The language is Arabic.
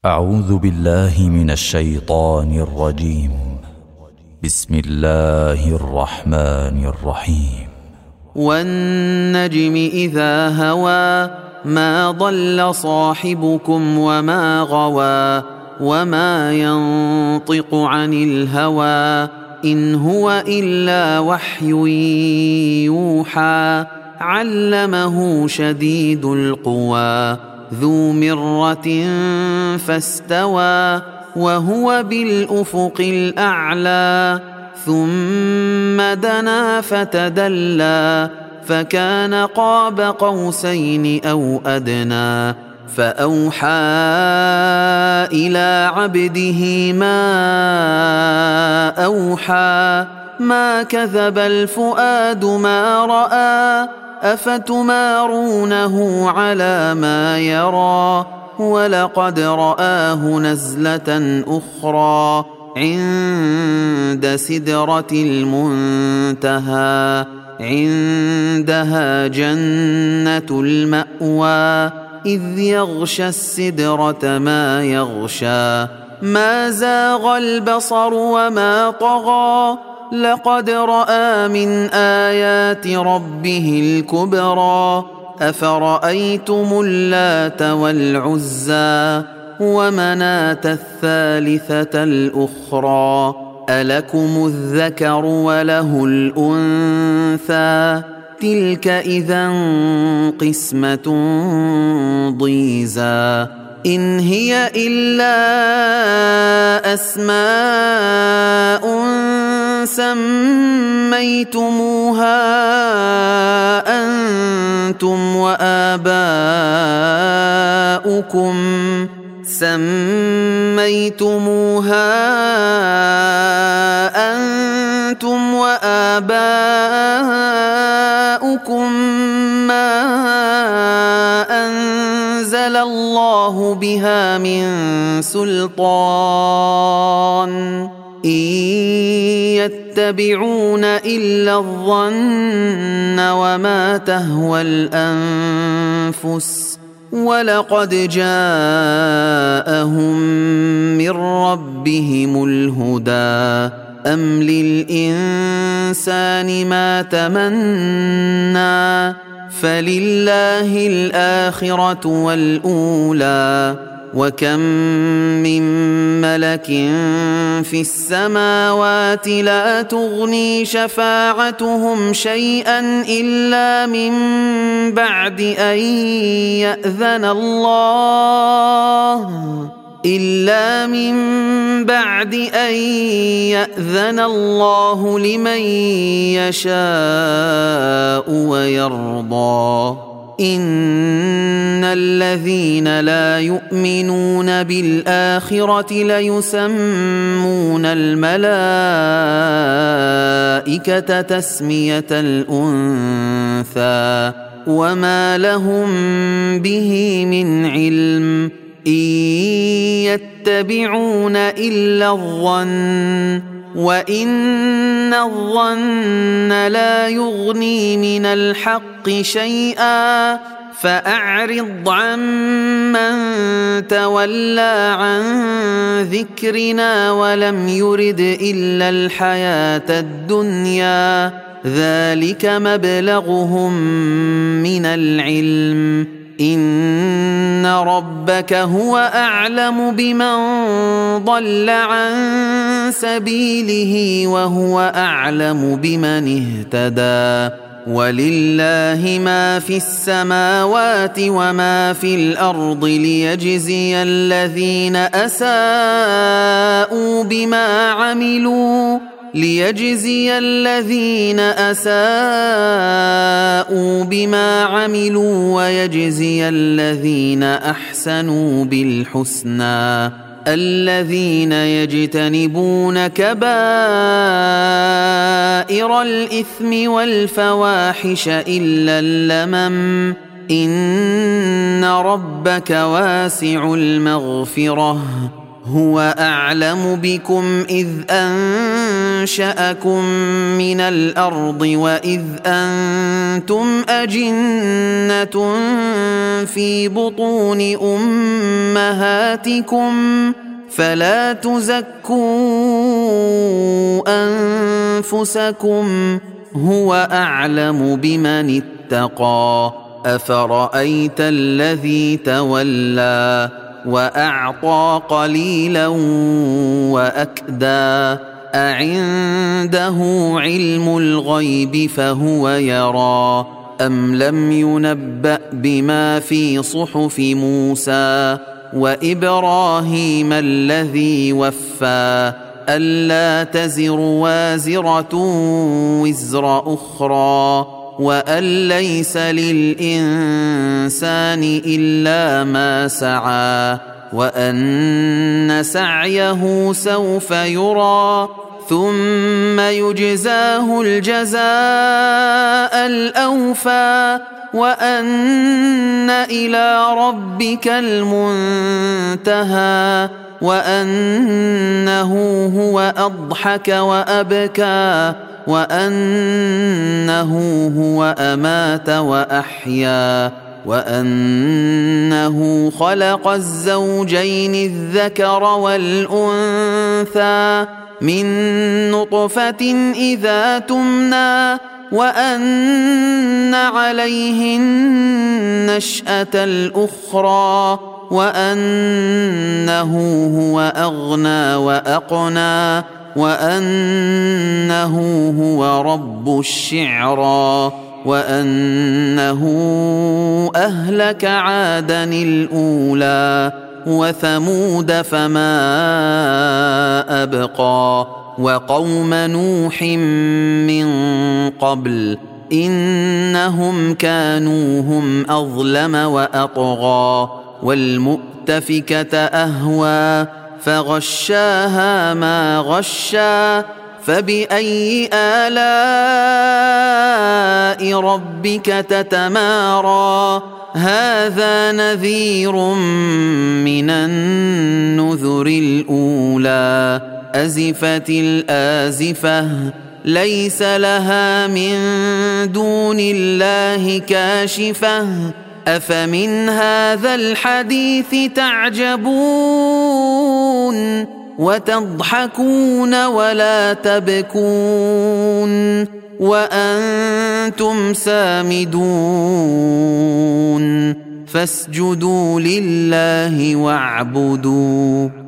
أعوذ بالله من الشيطان الرجيم. بسم الله الرحمن الرحيم. والنجم إذا هوى ما ضل صاحبكم وما غوى وما ينطق عن الهوى إن هو إلا وحي يوحى علمه شديد القوى ذو مرة فاستوى وهو بالأفق الأعلى ثم دنا فتدلى فكان قاب قوسين أو أدنى فأوحى إلى عبده ما أوحى ما كذب الفؤاد ما رأى أفتمارونه على ما يرى ولقد رآه نزلة أخرى عند سدرة المنتهى عندها جنة المأوى إذ يغشى السدرة ما يغشى ما زاغ البصر وما طغى لقد رأى من آيات ربه الكبرى أفرأيتم اللات والعزى ومناة الثالثة الأخرى ألكم الذكر وله الأنثى تلك إذا قسمة ضيزى إن هي إلا أسماء سميتموها أنتم وآباؤكم ما أنزل الله بها من سلطان إن يتبعون إلا الظن وما تهوى الأنفس ولقد جاءهم من ربهم الهدى أم للإنسان ما تمنى فلله الآخرة والأولى وكم من ملك في السماوات لا تغني شفاعتهم شيئا إلا من بعد أن يأذن الله لمن يشاء ويرضى إن الذين لا يؤمنون بالآخرة ليسمون الملائكة تسمية الأنثى وما لهم به من علم إن يتبعون إلا الظن وإن الظن لا يغني من الحق شيئا فأعرض عمن تولى عن ذكرنا ولم يرد إلا الحياة الدنيا ذلك مبلغهم من العلم إن ربك هو أعلم بمن ضل عن سبيله وهو أعلم بمن اهتدى ولله ما في السماوات وما في الأرض ليجزي الذين أساءوا بما عملوا ويجزي الذين أحسنوا بالحسنى الذين يجتنبون كبائر الإثم والفواحش إلا اللمم إن ربك واسع المغفرة هو أعلم بكم إذ أنشأكم من الأرض وإذ أنتم أجنة في بطون أمهاتكم فلا تزكوا أنفسكم هو أعلم بمن اتقى أفرأيت الذي تولى وأعطى قليلا وأكدى أعنده علم الغيب فهو يرى أم لم ينبأ بما في صحف موسى وإبراهيم الذي وفى ألا تزر وازرة وزر أخرى وأن ليس للإنسان إلا ما سعى وأن سعيه سوف يرى ثم يجزاه الجزاء الأوفى وأن إلى ربك المنتهى وأنه هو أضحك وأبكى وأنه هو أمات وأحيا وأنه خلق الزوجين الذكر والأنثى من نطفة إذا تمنى وأن عليه النشأة الأخرى وأنه هو أغنى وأقنى وأنه هو رب الشعرى وأنه أهلك عادا الأولى وثمود فما أبقى وقوم نوح من قبل إنهم كانوا هم أظلم وأطغى والمؤتفكة أهوى فغشاها ما غشى فبأي آلاء ربك تتمارى هذا نذير من النذر الأولى أزفت الآزفة ليس لها من دون الله كاشفة أفمن هذا الحديث تعجبون وتضحكون ولا تبكون وأنتم سامدون فاسجدوا لله واعبدوا